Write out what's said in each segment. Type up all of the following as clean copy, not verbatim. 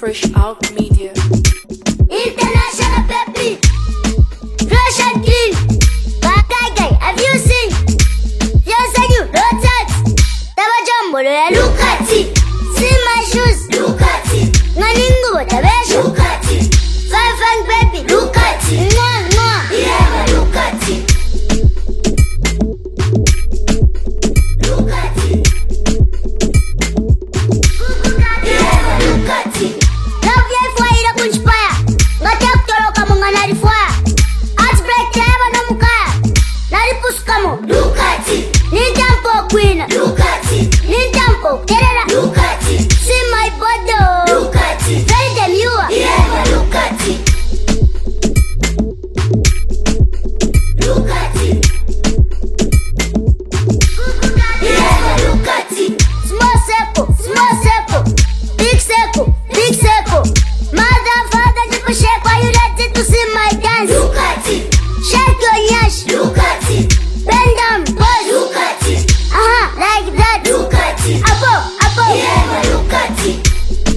Fresh Out Media. International Pepe, fresh and clean. Guy, have you seen? Yes, I do. Rotate. Taba Jumbo, look at it. See my shoes, look at it. Naningo, Tabesh, look at it. Fang baby, look at it. Yeah, look at it. Look at it. Yeah, look at it. Love life, why you don't inspire? Got up to look among an fire. Arts break, never no mukaya. Naripus kamo, look at it. Nintampo queen, look at it. Nintampo, kerala, look at it. See my body, look at it. Tell them you are, yeah, look at it. Look at it. Yeah, look at it. Small circle. Big circle. Mother, father, you push shake. Why you ready to see my dance? Look at it. Shake your yash. Look at it. Bend down, push. Look at it. Like that. Look at it. Above. Yeah, look at it.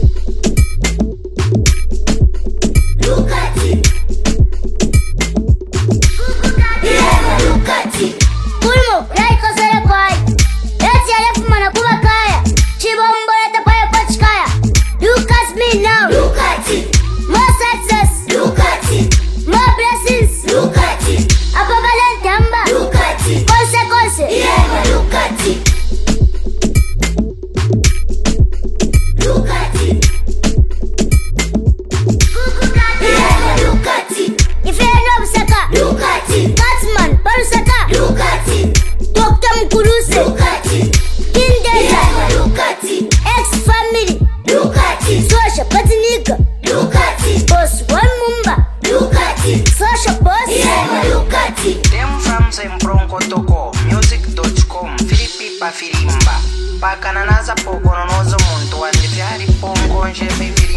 Look at it. Yeah, look at it. Pulmo, like a celebrate. Let's get left man a kubakaya. Chibombo let the fire pachkaya. Look at me now. Look at it. More success. Look at it. More blessings. Look at it. Ababalent yamba. Look at it. Konse. Yeah, look at it. Look at it. Yeah, look at it. If you know Saka, look at it. Catsman, Parusaka, look at it. Dr. Mkuruse, look at it. Kindeza, yeah, look at it. Ex-family, look at it. Social Patiniga, look at it. Boss One Mumba, look at it. Social boss, yeah, look at it. Them from Sempronko Toko, music.com, Filipipa Filimba. Pakananaza Pogonozo Muntu and the Pongo, baby.